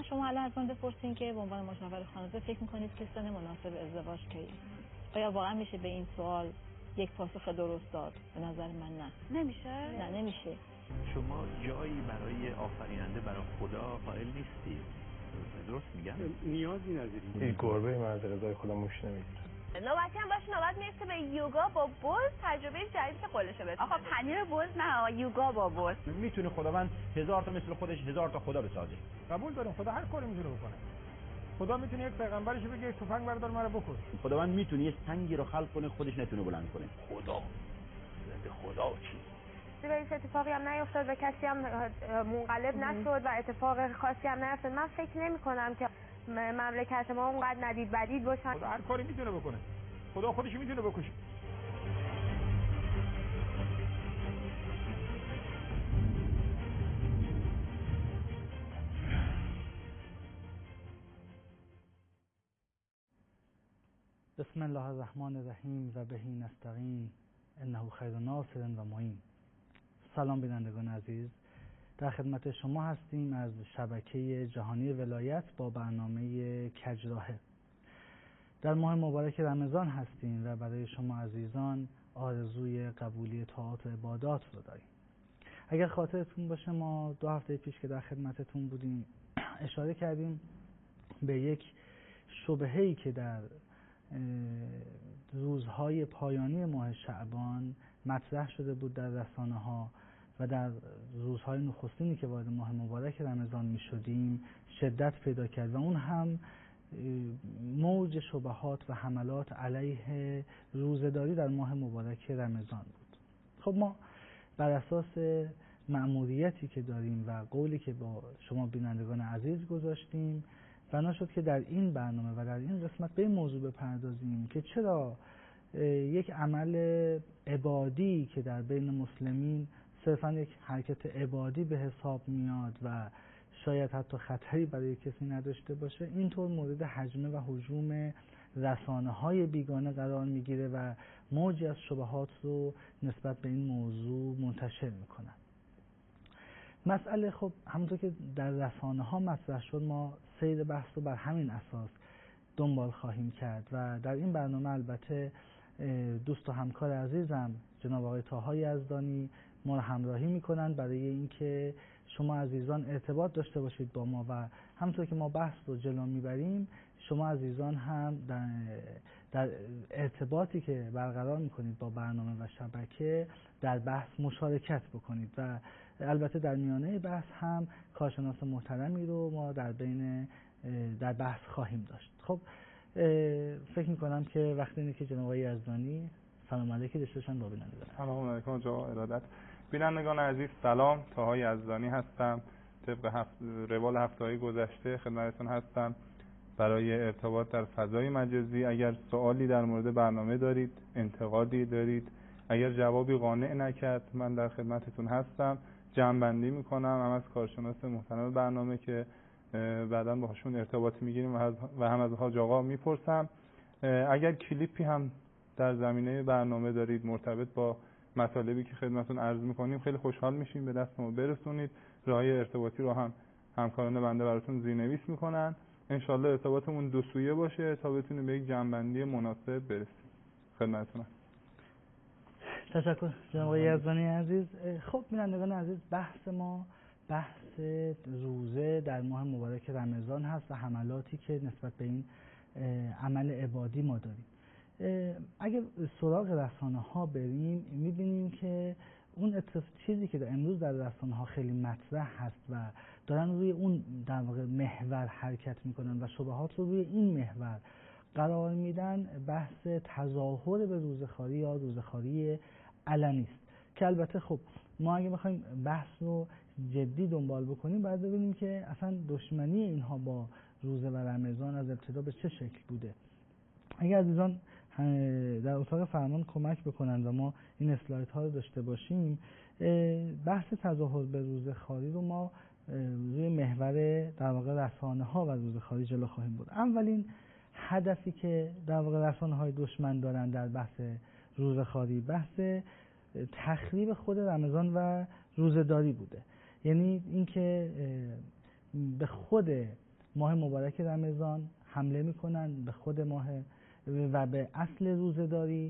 شما الان از من بپرسین که به عنوان مشاور خانواده فکر میکنید که سن مناسب ازدواج کیه؟ آیا واقعا میشه به این سوال یک پاسخ درست داد؟ به نظر من نه. نمیشه؟ نه نمیشه. شما جایی برای آفریننده برای خدا قائل نیستید. درست میگم؟ نیازی نداریم. این گربه مرد رضای خدا موش نمیگیره. نوبتی هم باشه نوبت میرسه به یوگا با بز، تجربه جدید که قولشو بده. آقا پنیر بز نه، یوگا با بز. میتونه خداوند 1000 تا مثل خودش 1000 تا خدا بسازه. قبول داریم خدا هر کاری میتونه بکنه. خدا میتونه یک پیغمبرش بگه تفنگ بردار منو بکش. خداوند میتونه یه سنگی رو خلق کنه خودش نتونه بلند کنه. خدا خدا چی؟ هیچ اتفاقی هم نیفتاد و کسی هم منقلب نشد و اتفاق خاصی هم نیفتاد. من فکر نمی کنم که مملکت ما اونقدر ندید بدید باشن. خدا هر کاری میتونه بکنه. خدا خودش میتونه بکشه. بسم الله الرحمن الرحیم و بهی نستعین انه خیر ناصر و معین. سلام بینندگان عزیز، در خدمت شما هستیم از شبکه جهانی ولایت با برنامه کجراهه. در ماه مبارک رمضان هستیم و برای شما عزیزان آرزوی قبولی طاعات و عبادات رو داریم. اگر خاطرتون باشه ما 2 هفته پیش که در خدمتتون بودیم اشاره کردیم به یک شبهه‌ای که در روزهای پایانی ماه شعبان مطرح شده بود در رسانه‌ها و در روزهای نخستینی که وارد ماه مبارک رمضان می شدیم شدت پیدا کرد و اون هم موج شبهات و حملات علیه روزه‌داری در ماه مبارک رمضان بود. خب ما بر اساس مأموریتی که داریم و قولی که با شما بینندگان عزیز گذاشتیم بنا شد که در این برنامه و در این قسمت به این موضوع بپردازیم که چرا یک عمل عبادی که در بین مسلمین صرفا یک حرکت عبادی به حساب میاد و شاید حتی خطری برای کسی نداشته باشه اینطور مورد هجمه و هجوم رسانه‌های بیگانه قرار میگیره و موجی از شبهات رو نسبت به این موضوع منتشر میکنن. مسئله خب همونطور که در رسانه‌ها مطرح شد ما سیر بحث رو بر همین اساس دنبال خواهیم کرد و در این برنامه البته دوست و همکار عزیزم جناب آقای طاها یزدانی ما رو همراهی میکنند برای اینکه شما عزیزان ارتباط داشته باشید با ما و همونطور که ما بحث رو جلو میبریم شما عزیزان هم در ارتباطی که برقرار میکنید با برنامه و شبکه در بحث مشارکت بکنید و البته در میانه بحث هم کارشناس محترمی رو ما در بحث خواهیم داشت. خب فکر میکنم که وقتی اینه که جناب آقای یزدانی سلام علیکم داشتن با بینندگان. سلام علیکم جناب ارادت. بینندگان عزیز سلام، طاها یزدانی هستم. طبق روال هفته‌های گذشته خدمتتون هستم برای ارتباط در فضای مجازی. اگر سوالی در مورد برنامه دارید، انتقادی دارید، اگر جوابی قانع نکرد من در خدمتتون هستم. جمع‌بندی میکنم هم از کارشناس محترم برنامه که بعداً باهاشون ارتباط میگیریم و هم از حاج آقا میپرسم. اگر کلیپی هم در زمینه برنامه دارید مرتبط با مطالبی که خدمتتون عرض میکنیم خیلی خوشحال میشیم به دست ما برسونید. راههای ارتباطی رو هم همکاران بنده براتون زیرنویس میکنن. انشالله ارتباطمون دو سویه باشه تا بتونیم به یک جمع‌بندی مناسب برسیم. خدمتتونم. تشکر جناب آقای یزدانی عزیز. خب بینندگان عزیز بحث ما بحث روزه در ماه مبارک رمضان هست و حملاتی که نسبت به این عمل عبادی ما داریم. اگر سراغ رسانه ها بریم میبینیم که اون چیزی که امروز در رسانه ها خیلی مطرح هست و دارن روی اون در واقع محور حرکت میکنن و شبهات رو روی این محور قرار میدن بحث تظاهر به روزخواری یا روزخواری علنی است که البته خب ما اگه بخوایم بحث رو جدی دنبال بکنیم باید ببینیم که اصلا دشمنی اینها با روزه و رمضان از ابتدا به چه شکل بوده. اگر عزیزان در اتاق فرمان کمک بکنن و ما این اسلاید ها رو داشته باشیم بحث تظاهر به روزخواری رو ما روی محور در واقع رسانه ها و روزخواری جلو خواهیم برد. اولین هدفی که در واقع رسانه های دشمن دارن در بحث روزخواری بحث تخریب خود رمضان و روزه‌داری بوده. یعنی اینکه به خود ماه مبارک رمضان حمله میکنن به خود ماه و به اصل روزه‌داری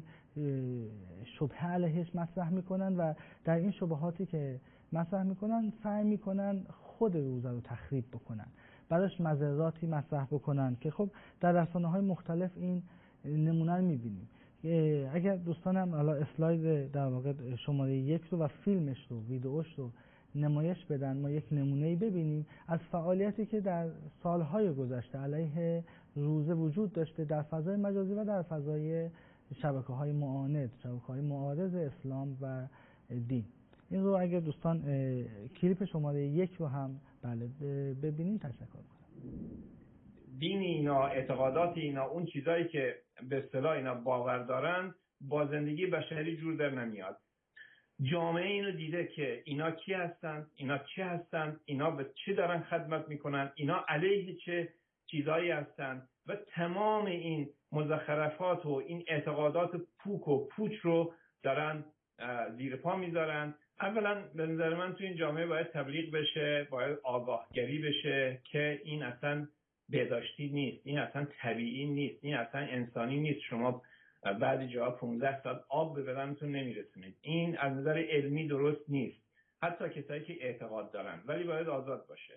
شبهه علیهش مطرح میکنن و در این شبهاتی که مطرح میکنن سعی میکنن خود روزه رو تخریب بکنن، براش مضراتی مطرح بکنن که خب در رسانه‌های مختلف این نمونه رو میبینیم. اگر دوستانم حالا اسلاید در واقع شماره 1 رو و فیلمش رو ویدئوش رو نمایش بدن، ما یک نمونه‌ای ببینیم از فعالیتی که در سالهای گذشته علیه روزه وجود داشته در فضای مجازی و در فضای شبکه‌های معاند، شبکه‌های معارض اسلام و دین. این رو اگر دوستان کلیپ شماره 1 رو هم بله ببینید تشکر کنم. دین اینا، اعتقادات اینا، اون چیزایی که به اصطلاح اینا باور دارن با زندگی بشری جور در نمیاد. جامعه اینو دیده که اینا کی هستن، اینا چی هستن، اینا به چی دارن خدمت میکنن، اینا علیه چه چیزایی هستن و تمام این مزخرفات و این اعتقادات پوک و پوچ رو دارن زیر پا میذارن. اولا به نظر من تو این جامعه باید تبلیغ بشه، باید آگاهگری بشه که این اصلا بهداشتی نیست، این اصلا طبیعی نیست، این اصلا انسانی نیست. شما بعضی جاها 15 ساعت آب به بدنتون نمیرسونید. این از نظر علمی درست نیست، حتی کسایی که اعتقاد دارن، ولی باید آزاد باشه.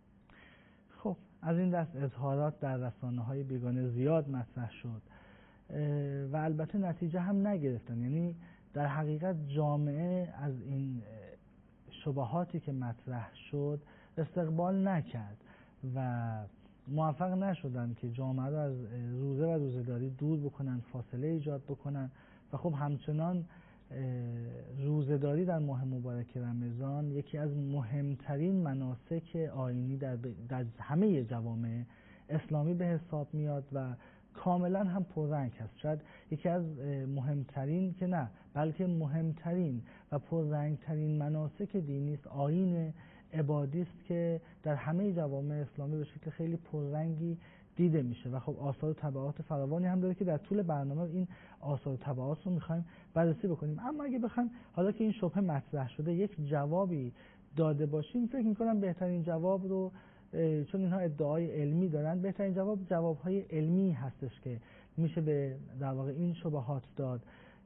خب از این دست اظهارات در رسانه‌های بیگانه زیاد مطرح شد و البته نتیجه هم نگرفتن. یعنی در حقیقت جامعه از این شبهاتی که مطرح شد استقبال نکرد و موفق نشدن که جامعه رو از روزه و روزه‌داری دور بکنن، فاصله ایجاد بکنن و خب همچنان روزه‌داری در ماه مبارک رمضان یکی از مهمترین مناسک آیینی در همه جوامع اسلامی به حساب میاد و کاملا هم پررنگ هست. شاید یکی از مهمترین که نه بلکه مهمترین و پررنگترین مناسک دینی است، آیین عبادی است که در همه جوامع اسلامی به شکل خیلی پررنگی دیده میشه و خب آثار و تبعات فراوانی هم داره که در طول برنامه این آثار و تبعات رو میخوایم بررسی بکنیم. اما اگه بخوایم حالا که این شبهه مطرح شده یک جوابی داده باشیم، فکر میکنم بهترین جواب رو، چون اینها ادعای علمی دارن، بهترین جوابهای علمی هستش که میشه به در واقع این شبهات داد.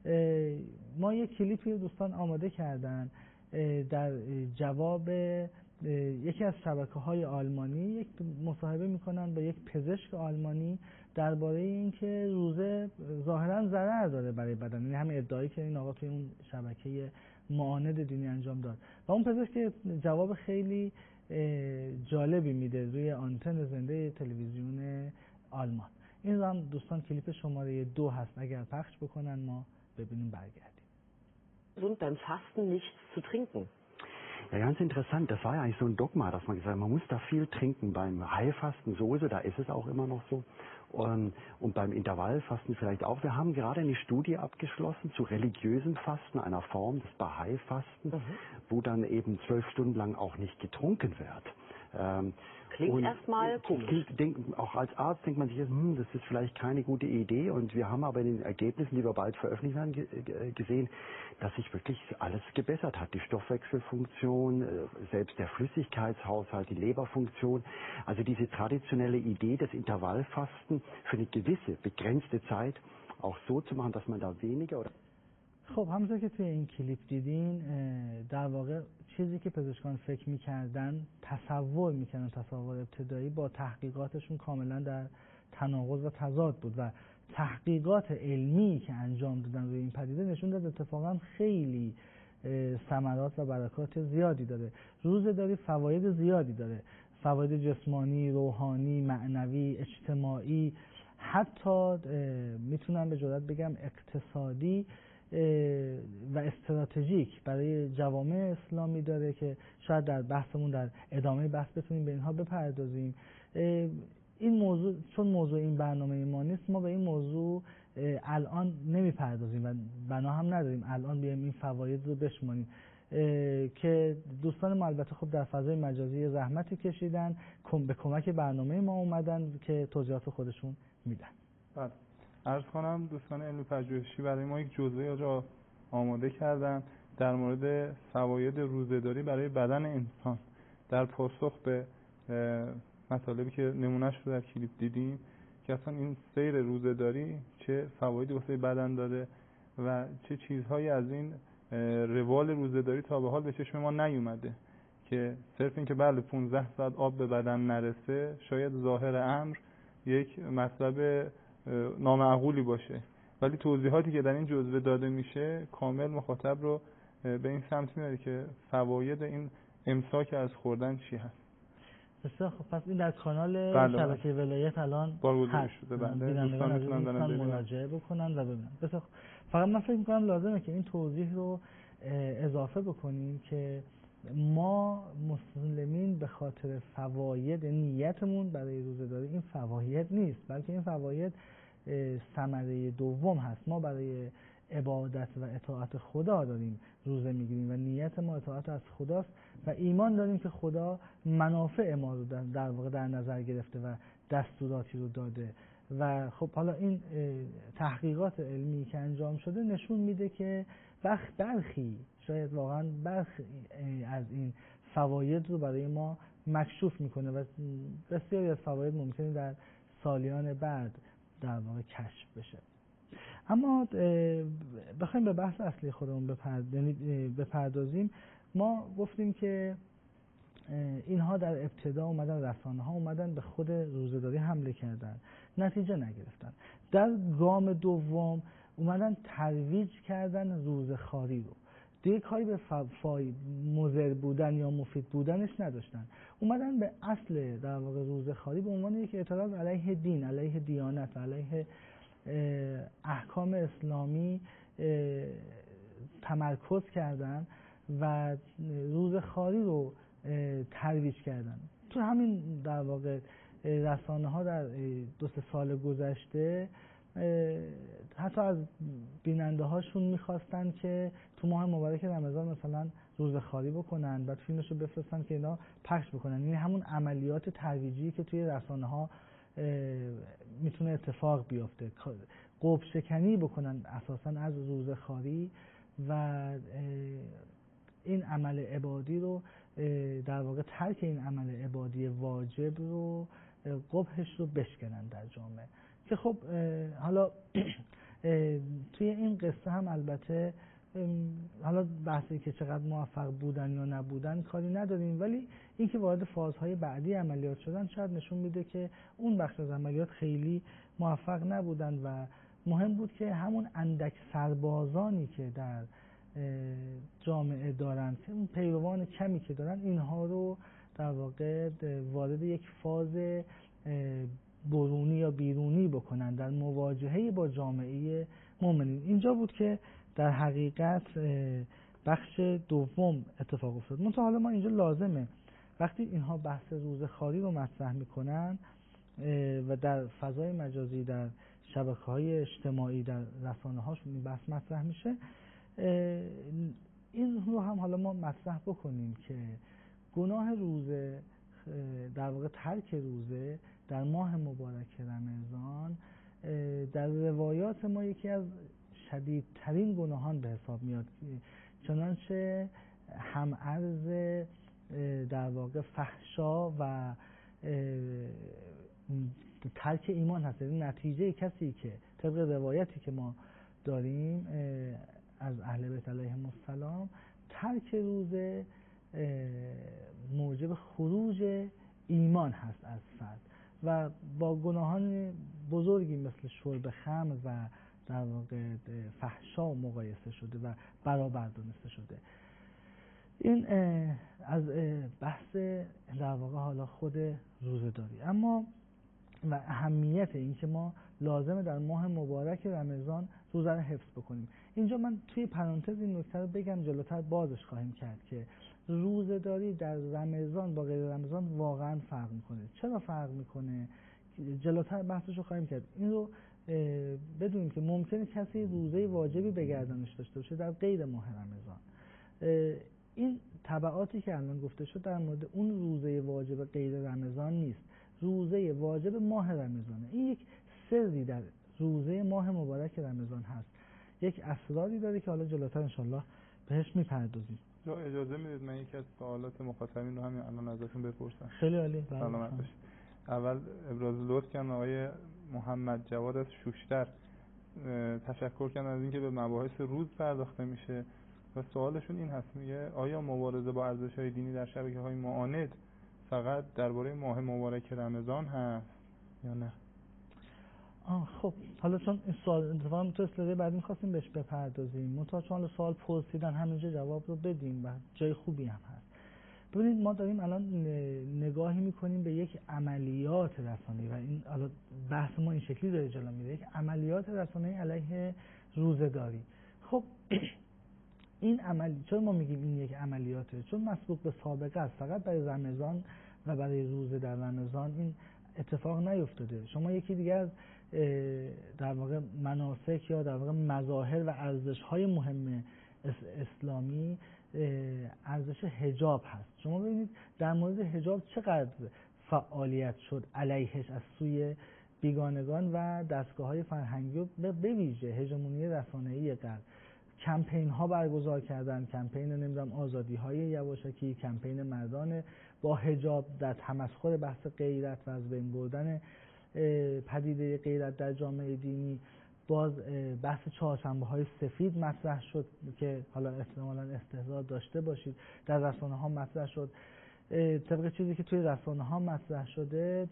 ما یک کلیپی دوستان آماده کردن در جواب یکی از شبکه‌های آلمانی، یک مصاحبه میکنن با یک پزشک آلمانی درباره اینکه روزه ظاهرا ضرر داره برای بدن. یعنی همین ادعایی که این آقا توی اون شبکه معاند دینی انجام داد و اون پزشک جواب خیلی جالبی میده روی آنتن زنده تلویزیون آلمان. این رو هم دوستان کلیپ شماره 2 هست، اگر پخش بکنن ما ببینیم برگردیم. Und beim Fasten nichts zu trinken. Ja, ganz interessant. Das war ja eigentlich so ein Dogma, dass man gesagt hat, man muss da viel trinken. Beim Heilfasten sowieso, da ist es auch immer noch so. Und beim Intervallfasten vielleicht auch. Wir haben gerade eine Studie abgeschlossen zu religiösem Fasten, einer Form des Bahai-Fastens, wo dann eben 12 Stunden lang auch nicht getrunken wird. Klingt erstmal komisch. Auch als Arzt denkt man sich, das ist vielleicht keine gute Idee. Und wir haben aber in den Ergebnissen, die wir bald veröffentlichen werden, gesehen, dass sich wirklich alles gebessert hat. Die Stoffwechselfunktion, selbst der Flüssigkeitshaushalt, die Leberfunktion. Also diese traditionelle Idee des Intervallfasten für eine gewisse, begrenzte Zeit auch so zu machen, dass man da weniger oder خب همونطور که توی این کلیپ دیدین در واقع چیزی که پزشکان فکر میکردن، تصور میکردن، تصور ابتدایی با تحقیقاتشون کاملا در تناقض و تضاد بود و تحقیقات علمی که انجام دادن روی این پدیده نشون داد اتفاقا خیلی ثمرات و برکات زیادی داره. روزه‌داری فواید زیادی داره، فواید جسمانی، روحانی، معنوی، اجتماعی، حتی میتونم به جرئت بگم اقتصادی و استراتژیک برای جوامع اسلامی داره که شاید در بحثمون در ادامه بحث بتونیم به اینها بپردازیم. این موضوع چون موضوع این برنامه ما نیست، ما به این موضوع الان نمیپردازیم و بنا هم نداریم الان بیایم این فواید رو بشماریم که دوستان ما البته خب در فضای مجازی زحمتی کشیدن، به کمک برنامه ما اومدن که توضیحات خودشون میدن. بله. عرض کنم دوستان علمی پژوهشی برای ما یک جزوه را آماده کردن در مورد فواید روزه‌داری برای بدن انسان در پاسخ به مطالبی که نمونهش رو در کلیپ دیدیم که اصلا این سیر روزه‌داری چه فوایدی واسه بدن داره و چه چیزهایی از این روال روزه‌داری تا به حال به چشم ما نیومده، که صرف این که بله 15 ساعت آب به بدن نرسه شاید ظاهر امر یک مطلب نامعقولی باشه، ولی توضیحاتی که در این جزوه داده میشه کامل مخاطب رو به این سمت میبره که فواید این امساک از خوردن چی هست. بسیار خب، پس این در کانال شبکه ولایت الان بارگذاری شده. دوستان میتونن مراجعه بکنن و ببینن. بسیار خب، فقط من فکر میکنم لازمه که این توضیح رو اضافه بکنیم که ما مسلمین به خاطر فواید نیتمون برای روزه‌داری این فواید نیست، بلکه این فواید ثمره دوم هست. ما برای عبادت و اطاعت خدا داریم روزه میگیریم و نیت ما اطاعت از خداست و ایمان داریم که خدا منافع ما رو در واقع در نظر گرفته و دستوراتی رو داده. و خب حالا این تحقیقات علمی که انجام شده نشون میده که برخی شاید واقعا برخی از این فواید رو برای ما مکشوف میکنه و بسیاری از فواید ممکنه در سالیان بعد در واقع کشف بشه. اما بخوایم به بحث اصلی خودمون بپردازیم، ما گفتیم که اینها در ابتدا اومدن، رسانه ها اومدن به خود روزه‌داری حمله کردن، نتیجه نگرفتن. در گام دوم اومدن ترویج کردن روزه‌خواری رو، دیگه کاری به مضر بودن یا مفید بودنش نداشتن، اومدن به اصل در واقع روزه‌خواری به عنوان یک اعتراض علیه دین، علیه دیانت، علیه احکام اسلامی تمرکز کردن و روزه‌خواری رو ترویج کردن. تو همین در واقع رسانه ها در 2-3 سال گذشته حتی از بیننده هاشون میخواستن که تو ماه مبارک رمضان مثلا روزه‌خواری بکنن، بعد فیلمش رو بفرستن که اینا پخش بکنن. یعنی همون عملیات ترویجی که توی رسانه ها میتونه اتفاق بیفته، قب شکنی بکنن اساسا از روزه‌خواری و این عمل عبادی رو در واقع ترک این عمل عبادی واجب رو قبحش رو بشکنن در جامعه. که خب حالا توی این قصه هم البته حالا بحثی که چقدر موفق بودن یا نبودن کاری نداریم، ولی این که وارد فازهای بعدی عملیات شدن شاید نشون میده که اون بخش از عملیات خیلی موفق نبودن و مهم بود که همون اندک سربازانی که در جامعه دارن، اون پیروان کمی که دارن، اینها رو در واقع وارد یک فاز برونی یا بیرونی بکنن در مواجهه با جامعه مؤمنین. اینجا بود که در حقیقت بخش دوم اتفاق افتاد. منتها حالا ما اینجا لازمه وقتی اینها بحث روزه‌خواری رو مطرح میکنن و در فضای مجازی، در شبکه‌های اجتماعی، در رسانه‌هاشون این بحث مطرح میشه، این رو هم حالا ما مطرح بکنیم که گناه روزه، در واقع ترک روزه در ماه مبارک رمضان در روایات ما یکی از شدیدترین گناهان به حساب میاد، چنانچه هم عرض در واقع فحشا و ترک ایمان هست. این نتیجه کسی که طبق روایتی که ما داریم از اهل بیت علیهم السلام، ترک روزه موجب خروج ایمان هست از فرد و با گناهان بزرگی مثل شرب خمر و در واقع فحشا مقایسه شده و برابر دونسته شده. این از بحث در واقع حالا خود روزه داری. اما و اهمیت این که ما لازمه در ماه مبارک رمضان روزه رو حفظ بکنیم. اینجا من توی پرانتز این نکته رو بگم، جلوتر بازش خواهیم کرد که روزه داری در رمضان با غیر رمضان واقعا فرق میکنه. چرا فرق میکنه؟ جلوتر بحثش رو خواهیم کرد. این رو بدونیم که ممکنه کسی روزه واجبی به گردنش داشته باشه در غیر ماه رمضان. این تبعاتی که الان گفته شد در مورد اون روزه واجب غیر رمضان نیست، روزه واجب ماه رمضانه. این یک سری در روزه ماه مبارک رمضان هست، یک اسراری داره که حالا جلوتر انشالله بهش میپردازیم. اجازه میدید من یکی از سوالات مخاطبین رو همین الان ازتون بپرسم؟ خیلی عالی. سلامت باشید. اول ابراز لطف کردن آقای محمد جواد از شوشتر، تشکر کردن از اینکه به مباحث روز پرداخته میشه و سوالشون این هست، میگه آیا مبارزه با ارزش‌های دینی در شبکه‌های معاند فقط درباره ماه مبارک رمضان هست یا نه؟ خب حالا چون این سوال اتفاقا تو اسلاید بعد می‌خواستیم بهش بپردازیم، منتها چون سوال پرسیدن همینجا جواب رو بدیم و جای خوبی هم هست. ببینید ما داریم الان نگاهی میکنیم به یک عملیات رسانه‌ای و این حالا بحث ما این شکلی داره جلو میره، یک عملیات رسانه‌ای علیه روزه‌داری. خب این چون ما میگیم این یک عملیاته؟ چون مسبوق به سابقه است، فقط برای رمضان و برای روزه در رمضان این اتفاق نیفتاده. شما یکی دیگه از در واقع مناسک یا در واقع مظاهر و ارزش‌های مهم اسلامی ارزش حجاب هست. شما ببینید در مورد حجاب چقدر فعالیت شد علیهش از سوی بیگانگان و دستگاه‌های فرهنگی و به ویژه هژمونی رسانه‌ای غرب. کمپین ها برگزار کردن، کمپین نمیدونم آزادی‌های یواشکی، کمپین مردان با حجاب در تمسخر بحث غیرت و از بین بردن پدیده غیرت در جامعه دینی. باز بحث چهارشنبه‌های سفید مطرح شد که حالا احتمالاً استحضار داشته باشید، در رسانه‌ها مطرح شد. طبق چیزی که توی رسانه‌ها مطرح شده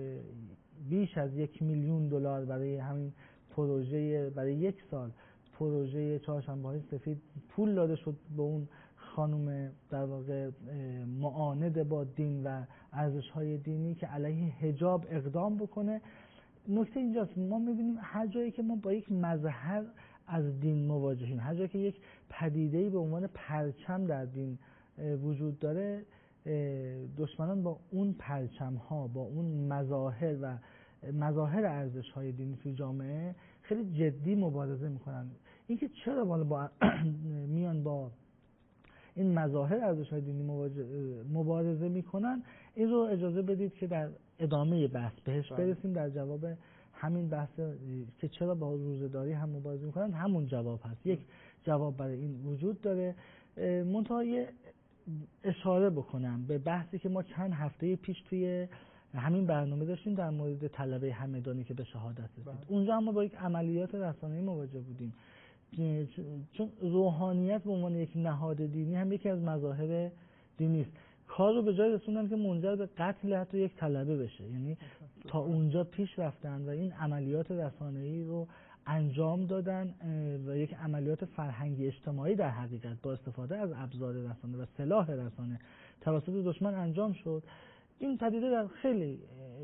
بیش از $1,000,000 برای همین پروژه، برای 1 سال پروژه چهارشنبه‌های سفید پول داده شد به اون خانم در واقع معاند با دین و ارزش‌های دینی که علیه حجاب اقدام بکنه. نکته اینجاست، ما می‌بینیم هر جایی که ما با یک مظهر از دین مواجهیم، هر جایی که یک پدیده‌ای به عنوان پرچم در دین وجود داره، دشمنان با اون پرچم‌ها، با اون مظاهر و مظاهر ارزش‌های دینی توی جامعه خیلی جدی مبارزه می‌کنن. اینکه چرا با میان با این مظاهر ارزش‌های دینی مبارزه می‌کنن، این رو اجازه بدید که در ادامه بحث بهش برسیم. در جواب همین بحث که چرا با روزه‌داری هم مبارزه می‌کنن همون جواب هست. یک جواب برای این وجود داره. منتها اشاره بکنم به بحثی که ما چند هفته پیش توی همین برنامه داشتیم در مورد طلبه همدانی که به شهادت رسید. اونجا هم ما با یک عملیات رسانه‌ای مواجه بودیم، چون روحانیت به عنوان یک نهاد دینی هم یکی از مظاهر دینی است. کار رو به جای رسوندن که منجر به قتل حتی یک طلبه بشه، یعنی تا اونجا پیش رفتن و این عملیات رسانه‌ای رو انجام دادن و یک عملیات فرهنگی اجتماعی در حقیقت با استفاده از ابزار رسانه و سلاح رسانه توسط دشمن انجام شد. این پدیده در خیلی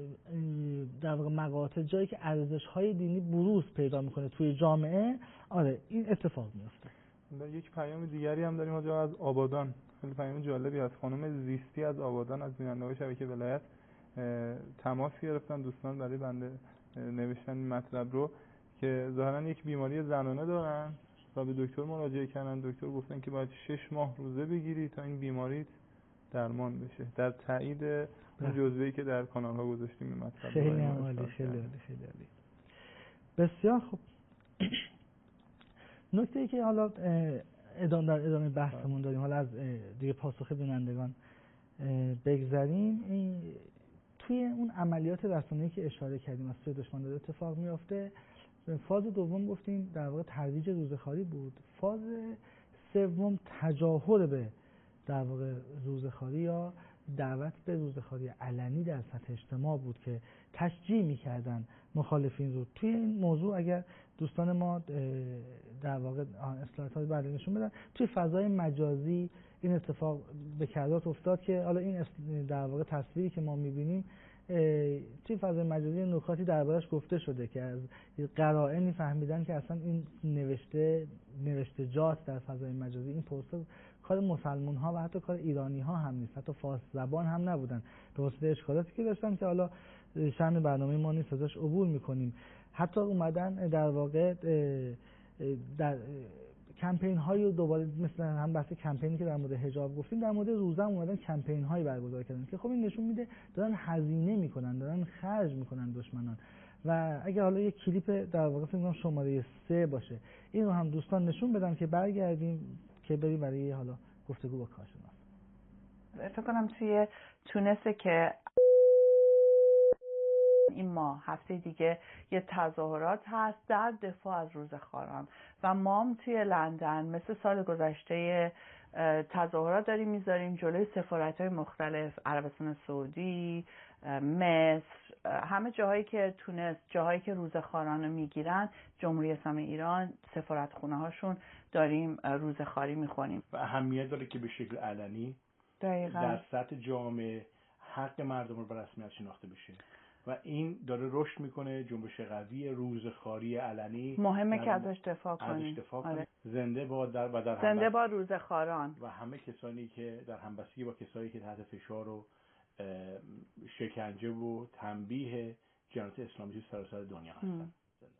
در واقع مقاطع جایی که ارزش‌های دینی بروز پیدا میکنه توی جامعه، این اتفاق میفته. یک پیام دیگری هم داریم آجا از آبادان، خیلی پیام جالبی از خانم زیستی از آبادان، از بیننده‌های شبکه ولایت تماس گرفتن دوستان برای بنده نوشتن این مطلب رو که ظاهرا یک بیماری زنانه دارن و به دکتر مراجعه کردن. دکتر گفتن که باید 6 ماه روزه بگیری تا این بیماری درمان بشه. در تایید اون جزوه‌ای که در کانال ها گذاشتیم این مطلب. خیلی عالی، خیلی عالی. بسیار خوب. نکته‌ای که حالا در ادامه بحثمون داریم، حالا از دیگه پاسخ بینندگان بگذریم، توی اون عملیات رسانه‌ای که اشاره کردیم از سوی دشمن داره اتفاق میفته. فاز دوم گفتیم در واقع ترویج روزه‌خواری بود. فاز سوم تجاهر به در واقع روزه‌خواری یا دعوت به روزه‌خواری علنی در سطح اجتماع بود که تشجیع می‌کردن مخالفین رو. توی این موضوع اگر دوستان ما در واقع اصلاحات بعدی نشون بدن، توی فضای مجازی این اتفاق به کردات افتاد که حالا این در واقع تصویری که ما می‌بینیم توی فضای مجازی نکاتی دربارش گفته شده که از قرائنی فهمیدن که اصلا این نوشتجات در فضای مجازی، این پست‌ها کار مسلمان ها و حتی کار ایرانی ها هم نیست، حتی فارس زبان هم نبودن، به واسطه اشکالاتی که داشتن که حالا شأن برنامه ما نیست ازش عبور میکنیم. حتی اومدن در واقع در کمپین های دوباره مثل هم بحث کمپینی که در مورد حجاب گفتیم، در مورد روزه هم اومدن کمپین هایی برگزار کردن که خب این نشون میده دارن هزینه میکنن، دارن خرج میکنن دشمنان. و اگر حالا یک کلیپ در واقع فکر کنم شماره 3 باشه، این رو هم دوستان نشون بدن که برگردیم که بریم برای حالا گفتگو با کارشناس. فکر کنم توی تونسه که این ماه هفته دیگه یه تظاهرات هست در دفاع از روزخواران و ما هم توی لندن مثل سال گذشته تظاهرات داریم میذاریم جلوی سفارت‌های مختلف، عربستان سعودی، مصر، همه جاهایی که تونست، جاهایی که روزخواران رو میگیرن، جمهوری اسلامی ایران سفارتخونه هاشون داریم روزخواری میخونیم و اهمیت داره که به شکل علنی دقیقا در سطح جامعه حق مردم رو به رسمیت شناخته بشه و این داره رشد میکنه. جنبش قوی روزخواری علنی مهمه که ازش دفاع کنیم. آره. زنده باد زنده باد روزخواران و همه کسانی که در همبستگی با کسانی که تحت فشار و شکنجه و تنبیه جنایت اسلامی سراسر دنیا هستن.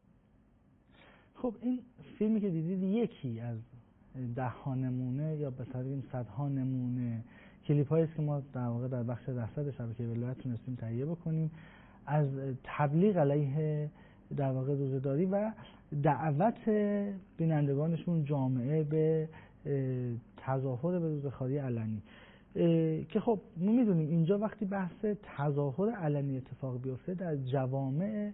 خب این فیلمی که دیدید یکی از 10 نمونه یا بهتر بگیم 100 نمونه کلیپ هایی است که ما در واقع در بخش رصد شبکه ولایت تونستیم تهیه بکنیم از تبلیغ علیه در واقع روزه‌داری و دعوت بینندگانشون جامعه به تظاهر به روزخواری علنی که خب ما میدونیم اینجا وقتی بحث تظاهر علنی اتفاق بیفته در جوامع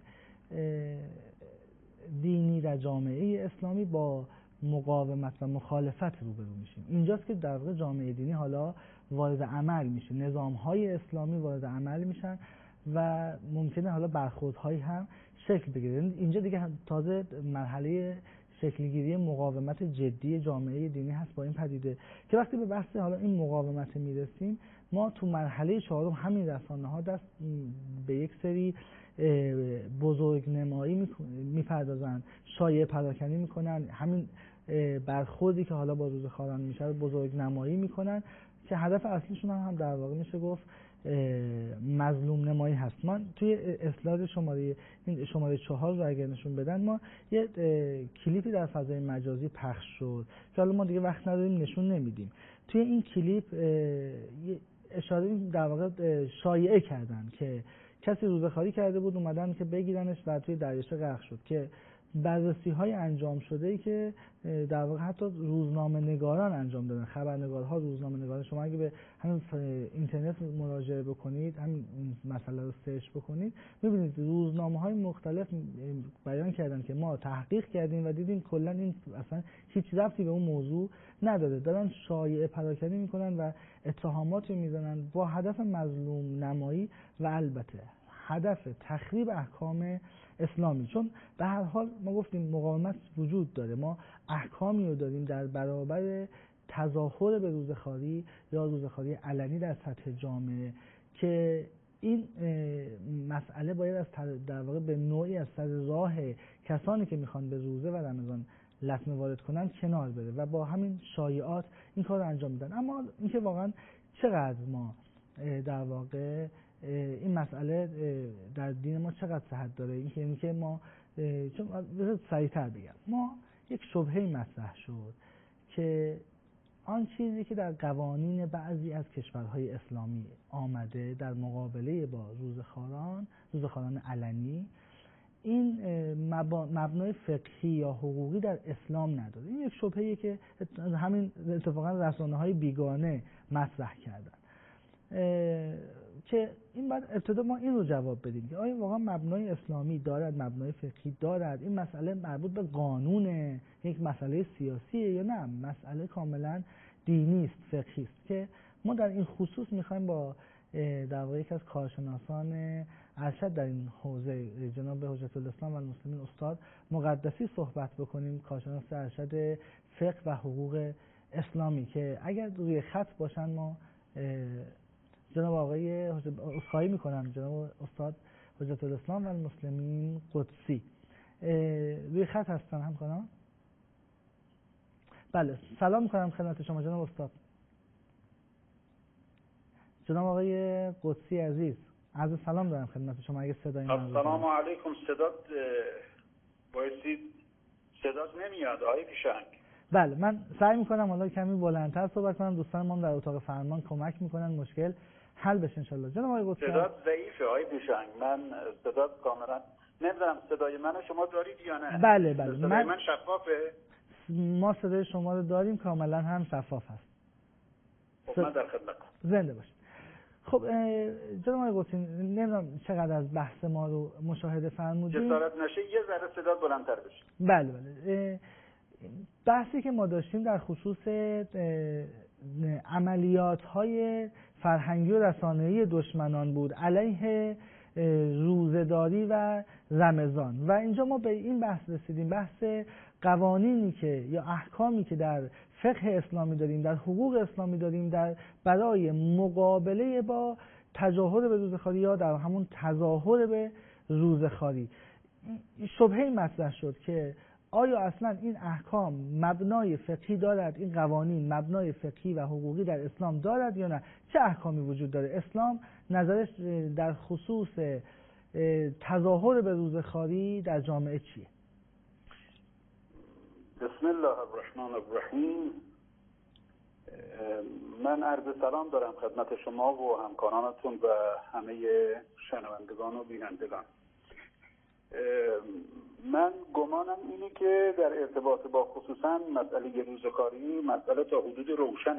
دینی، در جامعه اسلامی با مقاومت و مخالفت روبرو میشیم. اینجاست که در واقع جامعه دینی حالا وارد عمل میشه، نظام‌های اسلامی وارد عمل میشن و ممکنه حالا برخوردهایی هم شکل بگیره. اینجا دیگه تازه مرحله شکلگیری مقاومت جدی جامعه دینی هست با این پدیده که وقتی به بحث حالا این مقاومت میرسیم ما تو مرحله 4 همین رسانه‌ها دست به یک سری بزرگنمایی میپردازن، شایعه پراکنی میکنن، همین برخوردی که حالا با روزخواران میشه بزرگنمایی میکنن که هدف اصلیشون هم در واقع میشه گفت مظلوم نمایی هست. من توی اسلاید شماره 4 رو اگر نشون بدن ما یه کلیپی در فضای مجازی پخش شد که حالا ما دیگه وقت نداریم نشون نمیدیم. توی این کلیپ اشاره در واقع شایعه کردن که کسی روزخواری کرده بود اومدن که بگیرنش و توی دریاچه غرق شد که بررسی‌های انجام شده‌ای که در واقع حتی روزنامه‌نگاران انجام دادن، خبرنگارها، روزنامه‌نگاران، شما اگه به همین اینترنت مراجعه بکنید، همین مسئله رو سرچ بکنید، می‌بینید روزنامه‌های مختلف بیان کردن که ما تحقیق کردیم و دیدیم کلاً این اصلا هیچ ربطی به اون موضوع نداره، دارن شایعه پراکنی می‌کنن و اتهامات می‌زنن با هدف مظلوم نمایی و البته هدف تخریب احکام اسلامی. چون به هر حال ما گفتیم مقاومت وجود داره، ما احکامی رو داریم در برابر تظاهر به روزخواری یا روزخواری علنی در سطح جامعه که این مسئله باید از در واقع به نوعی از سر راه کسانی که میخوان به روزه و رمضان لطمه وارد کنن کنار بره و با همین شایعات این کار رو انجام میدن. اما اینکه واقعا چقدر ما در واقع این مسئله در دین ما چقدر صحت داره، اینکه ما چون سریعتر بگم ما یک شبهه مطرح شد که آن چیزی که در قوانین بعضی از کشورهای اسلامی آمده در مقابله با روزخواران علنی این مبنای فقهی یا حقوقی در اسلام نداره. این یک شبهه‌ایه که همین اتفاقا رسانه‌های بیگانه مطرح کردن که این بعد ابتدا ما این رو جواب بدیم که آیا واقعا مبنای اسلامی دارد، مبنای فقهی دارد، این مسئله مربوط به قانونه، یک مسئله سیاسیه یا نه مسئله کاملا دینی است، فقهی است، که ما در این خصوص میخوایم با در واقع یک از کارشناسان ارشد در این حوزه جناب حجت الاسلام و المسلمین استاد مقدسی صحبت بکنیم، کارشناس ارشد فقه و حقوق اسلامی که اگر روی خط باشن ما جناب آقای خواهی میکنم جناب استاد حجت الاسلام و المسلمین قدسی روی خط هستن هم کنم. بله سلام میکنم خدمت شما جناب استاد. جناب آقای قدسی عزیز عرض سلام دارم خدمت شما اگه صدای من السلام علیکم. صدات نمیاد آقای پیشنگ. بله من سعی میکنم حالا کمی بلندتر صحبت کنم، دوستان ما در اتاق فرمان کمک میکنن مشکل حل بشه ان شاء الله. جناب آقای قدسی صدات ضعیفه آقای پیشنگ، من صدات کاملا نمیدونم صدای منو شما دارید یا نه. بله صدای من شفافه؟ ما صدای شما رو داریم کاملا هم شفاف هست. خب من در خدمتم. زنده باشید. خب جناب آقای قدسی، نمیدونم چقدر از بحث ما رو مشاهده فرمودید. جسارت نشه یه ذره صدا بلندتر بشه. بله. بحثی که ما داشتیم در خصوص عملیات‌های فرهنگی و رسانه‌ای دشمنان بود علیه روزه‌داری و رمضان و اینجا ما به این بحث رسیدیم، بحث قوانینی که یا احکامی که در فقه اسلامی داریم، در حقوق اسلامی داریم برای مقابله با تجاهر به روزخواری یا در همون تظاهر به روزخواری. شبهه مطرح شد که آیا اصلا این احکام مبنای فقهی دارد، این قوانین مبنای فقهی و حقوقی در اسلام دارد یا نه؟ چه احکامی وجود داره؟ اسلام نظرش در خصوص تظاهر به روزخواری در جامعه چیه؟ بسم الله الرحمن الرحیم. من عرض سلام دارم خدمت شما و همکارانتون و همه شنوندگان و بینندگان. من گمانم اینه که در ارتباط با خصوصا مسئله روزکاری مسئله تا حدود روشنه.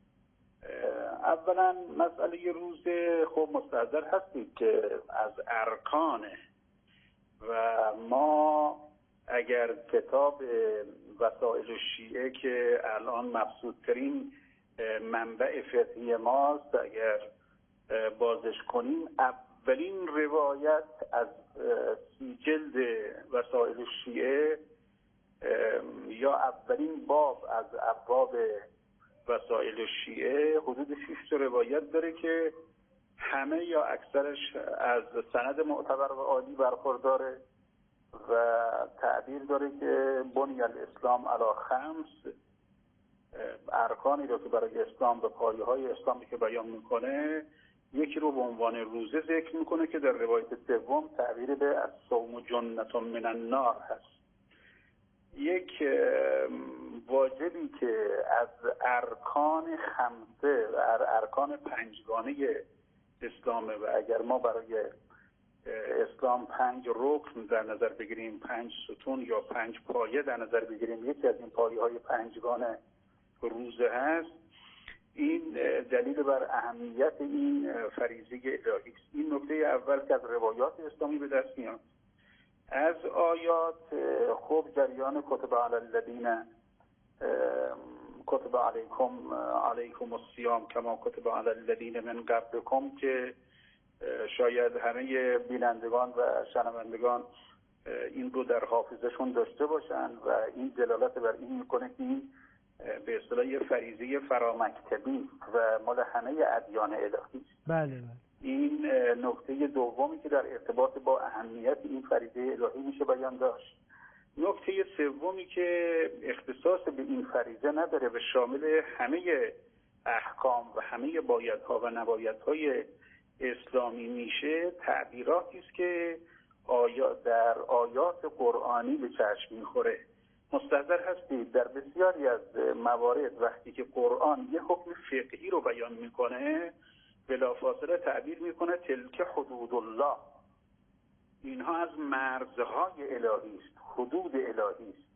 اولا مسئله روزه خب مستحضر هستید که از ارکانه و ما اگر کتاب وسائل شیعه که الان مبسوط‌ترین منبع فقهی ماست اگر بازش کنیم، اولین روایت از 30 جلد وسائل شیعه یا اولین باب از ابواب وسائل شیعه حدود 6 روایت داره که همه یا اکثرش از سند معتبر و عالی برخورداره و تعبیر داره که بنی الاسلام علی 5، ارکانی رو که برای اسلام به پایه‌های اسلامی که بیان میکنه، یکی رو به عنوان روزه ذکر میکنه که در روایت سوم تعبیر به الصوم جنة من النار هست. یک واجبی که از ارکان 5 و ارکان 5گانه اسلامه و اگر ما برای اسلام 5 رکن در نظر بگیریم، 5 ستون یا 5 پایه در نظر بگیریم، یکی از این پایه‌های 5گانه روزه هست. این دلیل بر اهمیت این فریضه الهی است. این نکته اول که از روایات اسلامی به دست میاد. از آیات خب جریان کتب علی الذین کتب علیکم الصیام کما کتب علی الذین من قبلکم که شاید همه بینندگان و شنوندگان این رو در حافظشون داشته باشن و این دلالت بر این میکنه که این به اصطلاح فریضه فرامکتبی و مال همه ادیان الهی است. بله. این نکته دومی که در ارتباط با اهمیت این فریضه الهی میشه بیان داشت. نکته سومی که اختصاص به این فریضه نداره و شامل همه احکام و همه بایدها و نبایدهای اسلامی میشه، تعبیراتی است که در آیات قرآنی به چشم میخوره. مستحضر هستید در بسیاری از موارد وقتی که قرآن یه حکم فقهی رو بیان میکنه بلافاصله تعبیر میکنه تلک حدود الله، اینها از مرزهای الهی است، حدود الهی است.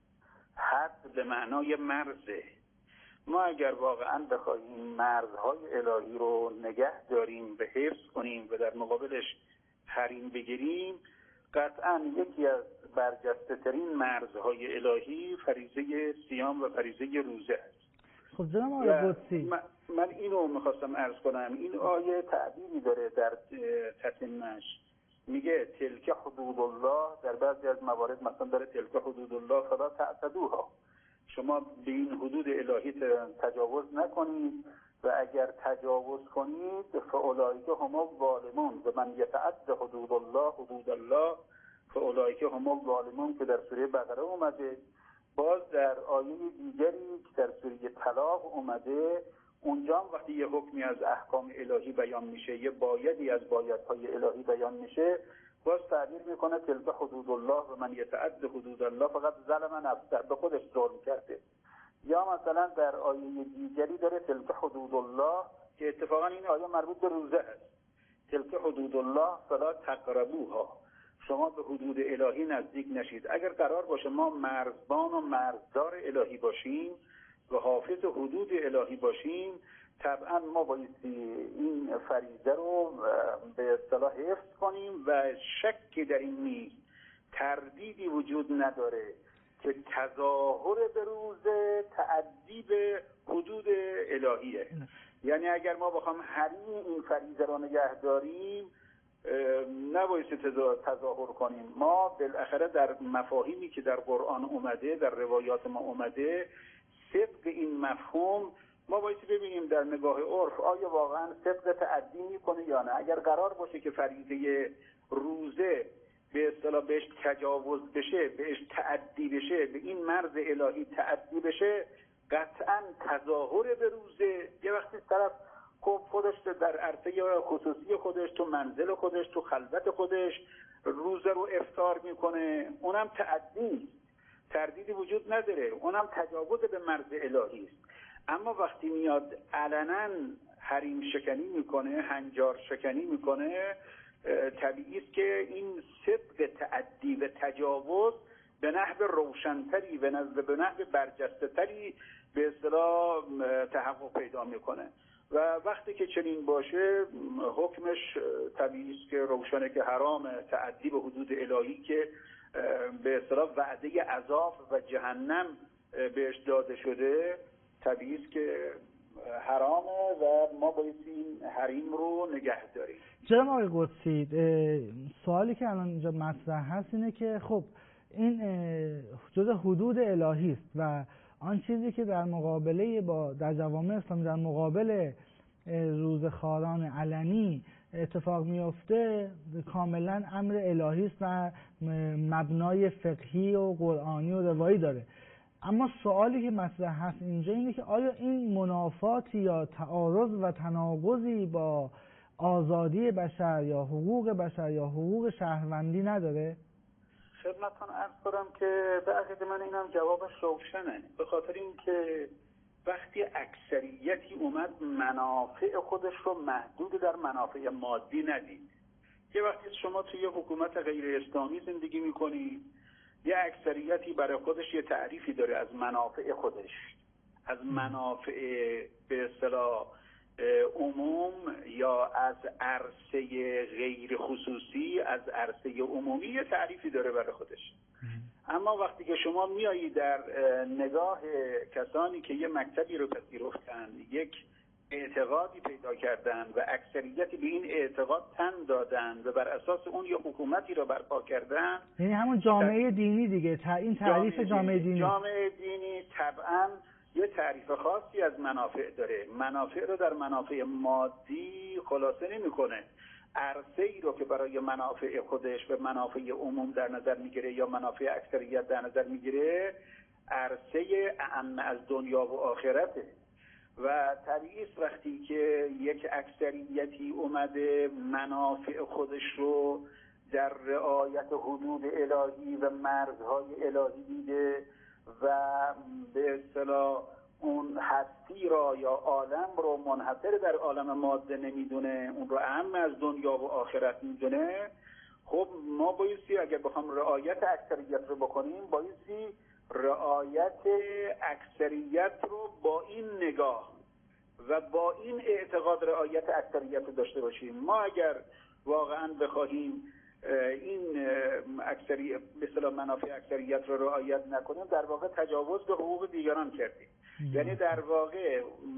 حد به معنای مرزه. ما اگر واقعا بخواهیم مرزهای الهی رو نگه داریم و حفظ کنیم و در مقابلش حریم بگیریم، قطعا یکی از برجسته ترین مرزهای الهی فریضه صیام و فریضه روزه است. خب جناب آقای قدسی، من اینو میخواستم عرض کنم. این آیه تعبیری داره در تتمه‌اش، میگه تلک حدود الله، در بعضی از موارد مثلا داره تلک حدود الله فلا تعتدوها، شما به این حدود الهی تجاوز نکنید و اگر تجاوز کنید فاولئک هم الظالمون و من یتعد حدود الله فاولئک هم الظالمون که در سوره بقره اومده. باز در آیه دیگری که در سوره طلاق اومده، اونجا وقتی یه حکمی از احکام الهی بیان میشه، یه بایدی از بایدهای الهی بیان میشه، باز تعبیر میکنه تلک حدود الله و من یتعد حدود الله فقط ظلم نفسه، به خودش ظلم کرده. یا مثلا در آیه دیگری داره تلک حدود الله که اتفاقا این آیه مربوط به روزه است، تلک حدود الله فلا تقربوها، شما به حدود الهی نزدیک نشید. اگر قرار باشه ما مرزبان و مرزدار الهی باشیم و حافظ حدود الهی باشیم، طبعا ما بایستی این فریضه رو به اصطلاح حفظ کنیم و شکی در این نیست، تردیدی وجود نداره که تظاهر به روز تعدی به حدود الهیه. یعنی اگر ما بخوام حریم این فریضه رو نگه داریم نبایستی تظاهر کنیم. ما بالاخره در مفاهیمی که در قرآن اومده، در روایات ما اومده، صدق این مفهوم ما بایستی ببینیم در نگاه عرف آیا واقعا صدق تعدی میکنه یا نه. اگر قرار باشه که فریضه روزه به اصطلاح بهش تجاوز بشه، بهش تعدی بشه، به این مرز الهی تعدی بشه، قطعا تظاهر به روزه. یه وقتی طرف خب خودش در عرصه خصوصی خودش، تو منزل خودش، تو خلوت خودش روزه رو افطار میکنه، اونم تعدی، تردیدی وجود نداره، اونم تجاوز به مرز الهی است. اما وقتی میاد علنا حریم شکنی میکنه، هنجار شکنی میکنه، طبیعی است که این صدق تعدی و تجاوز به نحو روشنتری، به نحو برجسته‌تری به اصطلاح تحقق پیدا میکنه و وقتی که چنین باشه حکمش طبیعی است که روشنه که حرام تعدی به حدود الهی که به اصطلاح وعده عذاب و جهنم بهش داده شده، طبیعی است که حرامه و ما باید این حریم رو نگه داریم. جناب آقای قدسی، سوالی که الان اینجا مطرح هست اینه که خب این جزء حدود الهی است و آن چیزی که در مقابله با در جوامع اسلامی در مقابل روزخواران علنی اتفاق میفته کاملا امر الهی است و مبنای فقهی و قرآنی و روایی داره. اما سوالی که مطرح هست اینجا اینه که آیا این منافاتی یا تعارض و تناقضی با آزادی بشر یا حقوق بشر یا حقوق شهروندی نداره؟ خدمتتون عرض کنم که به عقیده من اینم جوابش روشنه، به خاطر اینکه وقتی اکثریتی اومد منافع خودش رو محدود در منافع مادی ندید. یه وقتی شما توی یه حکومت غیر اسلامی زندگی میکنید، یه اکثریتی برای خودش یه تعریفی داره از منافع خودش، از منافع به اصطلاح عموم یا از عرصه غیر خصوصی، از عرصه عمومی یه تعریفی داره برای خودش. اما وقتی که شما میایی در نگاه کسانی که یه مکتبی رو پذیرفتن، یک اعتقادی پیدا کردن و اکثریتی به این اعتقاد تن دادن و بر اساس اون یه حکومتی رو برپا کردن، یعنی همون جامعه دینی دیگه، این تعریف جامعه دینی. جامعه دینی طبعا یه تعریف خاصی از منافع داره، منافع رو در منافع مادی خلاصه نمی‌کنه. عرصه ای رو که برای منافع خودش و منافع عموم در نظر میگیره یا منافع اکثریت در نظر میگیره، عرصه اعم از دنیا و آخرته و طبیعی است وقتی که یک اکثریتی اومده منافع خودش رو در رعایت حدود الهی و مرزهای الهی دیده و به اصطلاح اون هستی را یا عالم رو منحصر در عالم ماده نمیدونه، اون رو اهم از دنیا و آخرت میدونه، خب ما بایستی اگر بخوام رعایت اکثریت رو بکنیم بایستی رعایت اکثریت رو با این نگاه و با این اعتقاد رعایت اکثریت رو داشته باشیم. ما اگر واقعا بخواهیم این اکثریت به اصطلاح منافع اکثریت رو رعایت نکنیم، در واقع تجاوز به حقوق دیگران کردیم. یعنی در واقع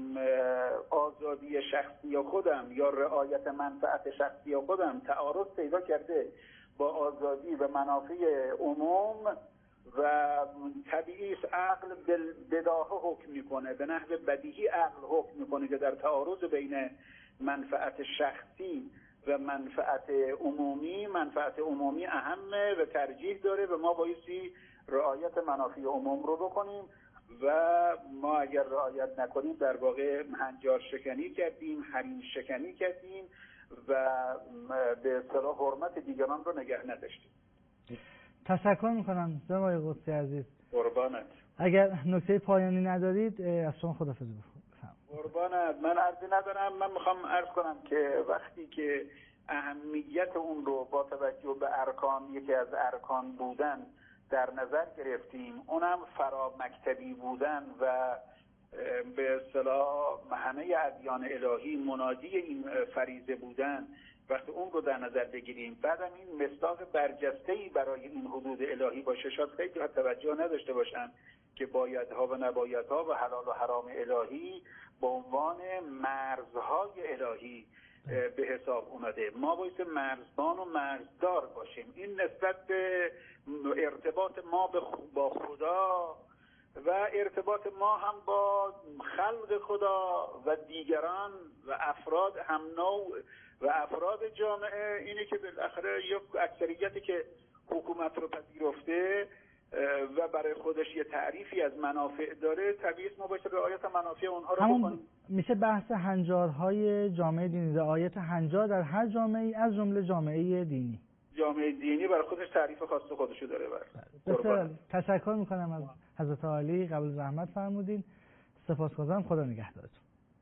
آزادی شخصی خودم یا رعایت منفعت شخصی خودم تعارض پیدا کرده با آزادی و منافع عموم و طبیعی است عقل بداهه حکم میکنه، به نحو بدیهی عقل حکم میکنه که در تعارض بین منفعت شخصی و منفعت عمومی، منفعت عمومی اهمه و ترجیح داره و ما بایستی رعایت منافع عموم رو بکنیم و ما اگر رعایت نکنیم در واقع هنجار شکنی کردیم، حریم شکنی کردیم و به اصطلاح حرمت دیگران رو نگه نداشتیم. تشکر میکنم جناب آقای قدسی عزیز. قربانت. اگر نکته پایانی ندارید از شما خداحافظی بفرمایید. قربانت. من عرضی ندارم. من میخوام عرض کنم که وقتی که اهمیت اون رو با توجه به ارکان، یکی از ارکان بودن در نظر گرفتیم، اونم فرا مکتبی بودن و به اصطلاح همه ادیان الهی منادی این فریضه بودن، وقتی اون رو در نظر بگیریم، بعدم این مصداق برجسته‌ای برای این حدود الهی باشه، شاید خیلی توجه نداشته باشن که بایدها و نبایدها و حلال و حرام الهی به عنوان مرزهای الهی به حساب اومده. ما باید مرزبان و مرزدار باشیم. این نسبت به ارتباط ما با خدا و ارتباط ما هم با خلق خدا و دیگران و افراد هم نوع و افراد جامعه، اینه که بالاخره یک اکثریتی که حکومت رو پذیرفته و برای خودش یه تعریفی از منافع داره، طبیعی است ما باید رعایت منافع اونها رو بکنیم. میشه بحث هنجارهای جامعه دینی، رعایت هنجار در هر جامعه‌ای از جمله جامعه دینی. جامعه دینی برای خودش تعریف خاص خودشو داره. بسیار تشکر میکنم از حضرت عالی، قبول زحمت فرمودین. سپاسگزارم، خدا نگهدارتون.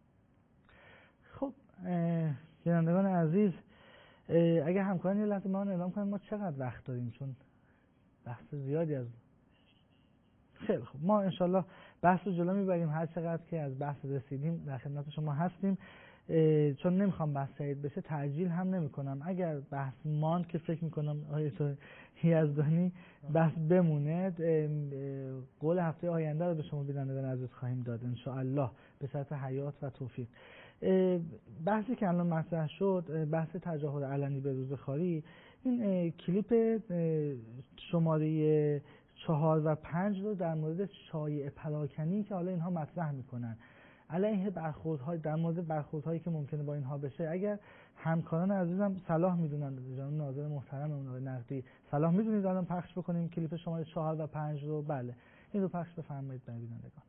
خب بینندگان عزیز، اگر همکاران یه لحظه ما اعلام کنیم ما چقدر وقت داریم، چون بحث زیادی از خیلی خوب ما انشالله بحث رو جلو میبریم، هر چقدر که از بحث رسیدیم در خدمت شما هستیم. چون نمیخوام بحث شدید بشه تعجیل هم نمیکنم. اگر بحث ماند که فکر میکنم آقای یزدانی بحث بمونه، قول هفته آینده رو به شما بینندگان عزیز خواهیم داد ان شاء الله به شرط حیات و توفیق. بحثی که الان مطرح شد، بحث تظاهر علنی به روزخواری، این کلیپ شماره 4 و 5 رو در مورد شایعه پراکنی که حالا اینها مطرح میکنن علیه برخوردهای، در مورد برخوردهایی که ممکنه با اینها بشه، اگر همکاران عزیزم صلاح میدونن، جناب ناظر محترم آقای نقدی صلاح میدونید الان پخش بکنیم کلیپ شماره 4 و 5 رو؟ بله این رو پخش بفرمایید برای بینندگان.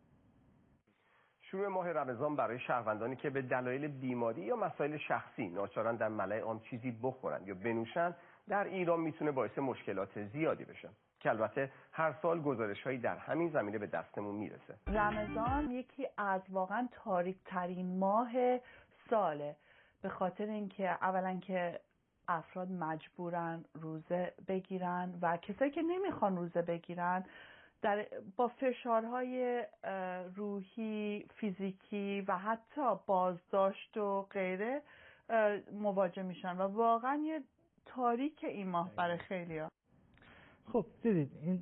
شروع ماه رمضان برای شهروندانی که به دلایل بیماری یا مسائل شخصی ناچارن در ملأ عام چیزی بخورن یا بنوشن در ایران میتونه باعث مشکلات زیادی بشه که البته هر سال گزارش‌هایی در همین زمینه به دستمون میرسه. رمضان یکی از واقعا تاریک‌ترین ماه ساله، به خاطر اینکه اولا که افراد مجبورن روزه بگیرن و کسایی که نمیخوان روزه بگیرن با فشارهای روحی، فیزیکی و حتی بازداشت و غیره مواجه میشن و واقعا یه تاریک این ماه برای خیلی‌ها. خب دیدید این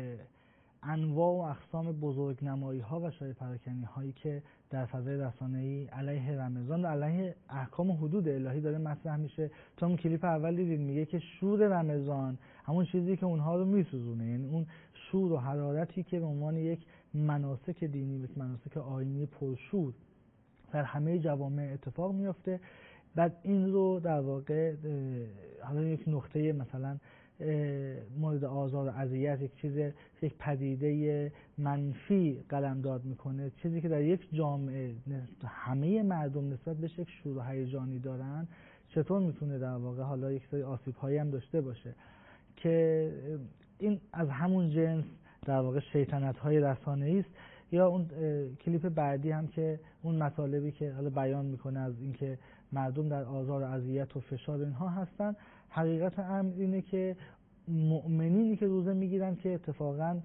انواع و اقسام بزرگنمایی ها و شایعه پراکنی هایی که در فضای رسانه‌ای علیه رمضان و علیه احکام و حدود الهی داره مطرح میشه. تو اون کلیپ اول دیدید میگه که شور رمضان همون چیزی که اونها رو میسوزونه، یعنی اون شور و حرارتی که به عنوان یک مناسک دینی، یک مناسک آیینی پرشور در همه جوامع اتفاق میفته. بعد این رو در واقع حالا یک نقطه مثلا مورد آزار و اذیت، یک پدیده منفی قلمداد میکنه، چیزی که در یک جامعه همه مردم نسبت بهش یک شور و هیجانی دارن، چطور میتونه در واقع حالا یک سری آسیب‌هایی هم داشته باشه که این از همون جنس در واقع شیطنت‌های رسانه‌ای است. یا اون کلیپ بعدی هم که اون مطالبی که حالا بیان میکنه از اینکه مردم در آزار و اذیت و فشار اینها هستن، حقیقت امر اینه که مؤمنینی که روزه میگیرن که اتفاقا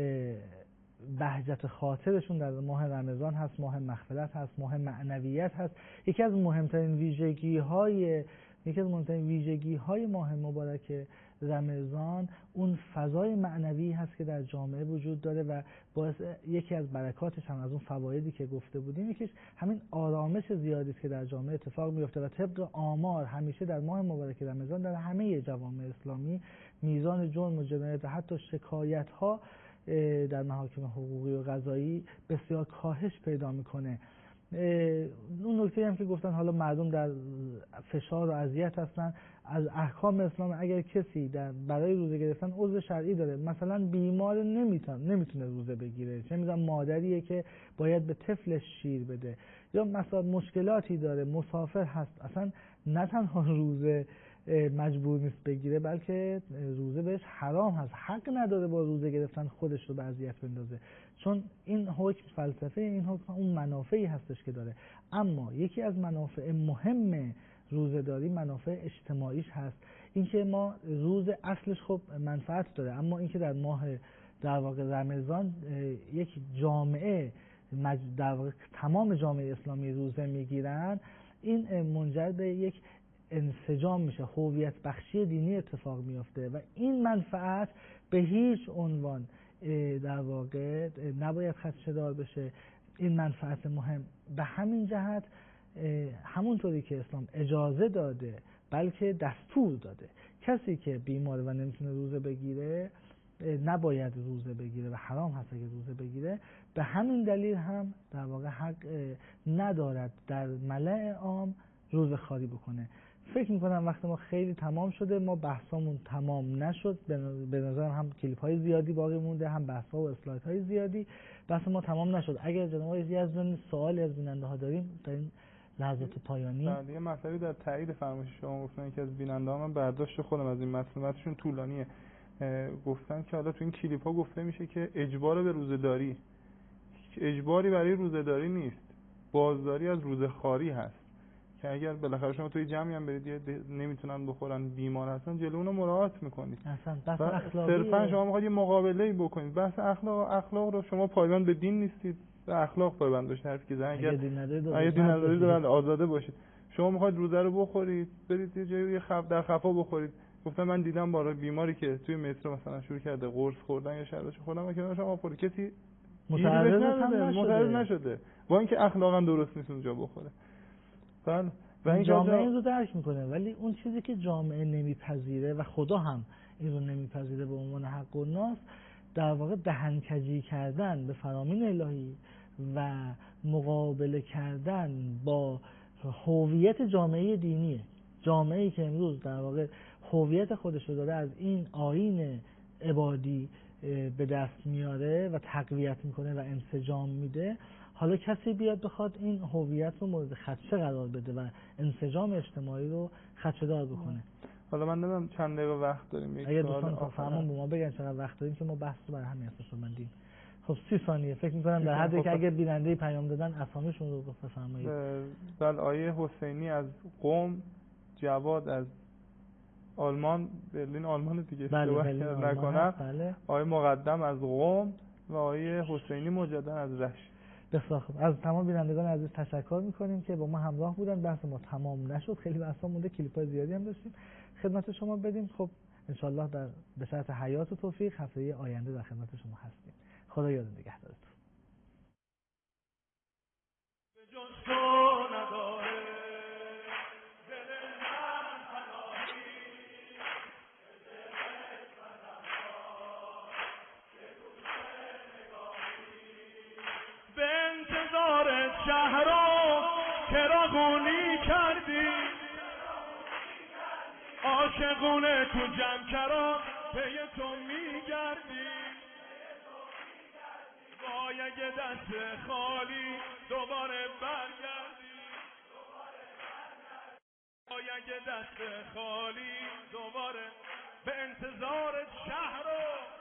بهجت خاطرشون در ماه رمضان هست، ماه مغفرت هست، ماه معنویت هست. یکی از مهمترین ویژگی های ماه مبارک رمضان اون فضای معنوی هست که در جامعه وجود داره و باعث یکی از برکاتش هم از اون فوایدی که گفته بودیم یکیش همین آرامش زیادی است که در جامعه اتفاق میفته و طبق آمار همیشه در ماه مبارک رمضان در همه جوامع اسلامی میزان جرم و جنایت و حتی شکایت ها در محاکم حقوقی و قضایی بسیار کاهش پیدا میکنه. اون نکته هم که گفتن حالا مردم در فشار و اذیت هستن، از احکام اسلام اگر کسی برای روزه گرفتن عذر شرعی داره، مثلا بیمار نمیتونه روزه بگیره، چه میدونم مادریه که باید به طفلش شیر بده، یا مثلا مشکلاتی داره، مسافر هست، اصلا نه تنها روزه مجبور نیست بگیره بلکه روزه بهش حرام هست، حق نداره با روزه گرفتن خودش رو به اذیت بندازه، چون این حکم فلسفه این حکم اون منافعی هستش که داره. اما یکی از منافع مهم روزه‌داری منافع اجتماعیش هست، اینکه ما روز اصلش خب منفعت داره، اما اینکه در ماه در واقع رمضان یک جامعه در واقع تمام جامعه اسلامی روزه میگیرن، این منجر به یک انسجام میشه، هویت بخشی دینی اتفاق میفته و این منفعت به هیچ عنوان در واقع نباید خدشه‌دار بشه. این منفعت مهم به همین جهت همونطوری که اسلام اجازه داده بلکه دستور داده کسی که بیماره و نمیتونه روزه بگیره نباید روزه بگیره و حرام هست اگه روزه بگیره، به همین دلیل هم در واقع حق ندارد در ملأ عام روزه خواری بکنه. فکر میکنم وقت ما خیلی تمام شده، ما بحثامون تمام نشد، به نظرم هم کلیپ های زیادی باقی مونده، هم بحث ها و اسلاید های زیادی، بحث ما تمام نشد. اگر جناب آقای یزدانی سوالی از بیننده ها داریم در این لحظات پایانی. یه مسئله در تایید فرمایش شما گفتن که از بیننده ها من برداشت خودم از این متنشون طولانیه، گفتن که حالا تو این کلیپ ها گفته میشه که اجبار به روزه‌داری، اجباری برای روزه‌داری نیست، بازداری از روزه‌خواری هست که اگر بالاخره شما توی جمعی هم برید نمیتونن بخورن، بیمار هستن، جلو اونو مراعات میکنید. اصلا بحث اخلاقیه، صرفا شما میخواید یه مقابله‌ای بکنید، بحث اخلاق رو شما پایبند به دین نیستید، به اخلاق پایبند باشید. حرفی که زدن اگر دین ندارید آزاده باشید. شما میخواید روزه رو بخورید، برید یه جایی در خفا بخورید. گفتم من دیدم برای بیماری که توی مترو مثلا شروع کرده قرص خوردن یا شربت خوردن و کنارش آب خورد، کسی متعرض نشده، با اینکه اخلاقا درست نیست اونجا بخوره. بله و این جامعه این رو درک میکنه، ولی اون چیزی که جامعه نمیپذیره و خدا هم این رو نمیپذیره به عنوان حق و ناس، در واقع دهنکجی کردن به فرامین الهی و مقابله کردن با هویت جامعه دینیه. جامعه‌ای که امروز در واقع هویت خودش رو داره از این آیین عبادی به دست میاره و تقویت میکنه و انسجام میده، حالا کسی بیاد بخواد این هویت رو مورد خدشه قرار بده و انسجام اجتماعی رو خدشه‌دار بکنه. حالا من نمیدونم چند دقیقه وقت داریم، اگه دوستان فرمان به ما بگن چقدر وقت داریم که ما بحث رو برای همین اساس بندیم. خب 30 ثانیه فکر می‌کنم در حدی که اگه بیننده پیام دادن اسامیشون رو بفرمایید. بله، آیه حسینی از قم، جواد از آلمان، برلین آلمان دیگه اشتباه نکنم، بله. آیه مقدم از قم و آیه حسینی مجددا از رشت. بسیار خوب، از تمام بینندگان عزیز تشکر می‌کنیم که با ما همراه بودن. بحث ما تمام نشد، خیلی بحثا مونده، کلیپ‌های زیادی هم داشتیم خدمت شما بدیم. خب ان شاءالله به شرط حیات و توفیق هفته آینده در خدمت شما هستیم. خدا یاد نگهدارتون. به انتظار شهرها کراغونی کردی، عاشقونه تو جمع پی تو میگردی، وای اگه دست خالی دوباره برگردی، وای اگه دست خالی دوباره به انتظار شهرها